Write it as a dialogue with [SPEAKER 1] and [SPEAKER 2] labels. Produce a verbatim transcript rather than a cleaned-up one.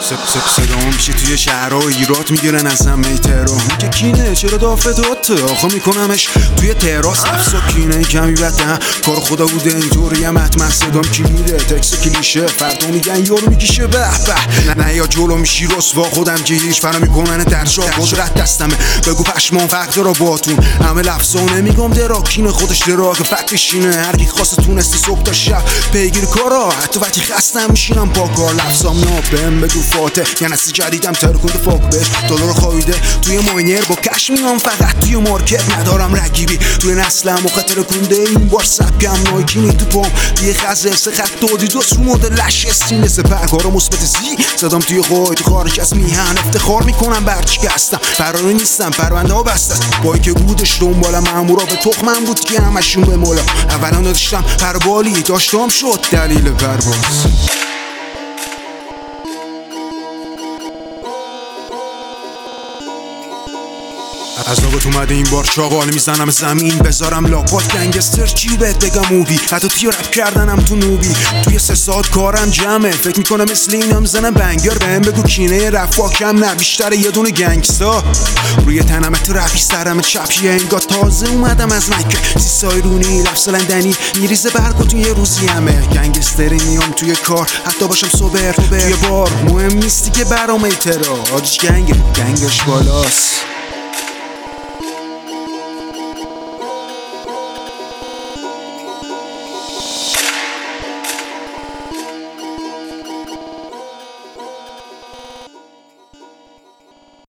[SPEAKER 1] صدا میشه توی شهرها ایراد میگیرن ازم میترا میگه کینه چرا دافه داته آخه میکنمش توی تراس افسا کینه کمی بدم کار خدا بوده اینطوری هم حتما صدام کی میره تکس کلیشه فردا میگن یارو میگیشه به به نه یا جلو میشی رسوا خودم که هیچ فرا میکنن در جا قدرت دستمه بگو پشمان فرق را باتون همه لفظانه میگم درا کینه خودش درا که فکرشینه هر کی خواسته تونستی صبح تا شب پیگیر کارا حتی وقتی خستم میشینم با کار لفظام نابم بگو فاتح یه نسل جدیدم ترکنده فاک بهش دلار خوابیده توی ماینر با کش میام فقط توی مارکت ندارم رگیبی توی نسلم و خطر کنده این بار سبکم نایکینی تو پام یه خزه سه خط دادی دوست رو مدلش سینه سپرگارا مثبت زی زدم توی خواهی تو خارج از میهن افتخار میکنم برچی که هستم فراری نیستم پرونده ها بسته بایی که بودش دنبالم مامورا به تخمم بود که همشون به مولا اولا داشتم پربالی داشتم شد دلیل پرواز عذابت اومده این بار چاقال میزنم زمین بذارم لاپات گنگستر چی بهت بگم موبی حتی توی رپ کردنم تو نوبی توی سه ساعت کارم جمعه فکر میکنم مثل اینا میزنم بنگر بهم بگو کینه رفا کم نه بیشتر یه دونه گنگستا روی تنم تو رپی سرم چپیه انگار تازه اومدم از مکه سی سایرونی لفظ لندنی میریزه برگو توی یه روزی همه گنگستری میام توی کار حتی باشم سوبر توی بار مهم نیستی که برام ایترا آدش گنگ گنگش بالاست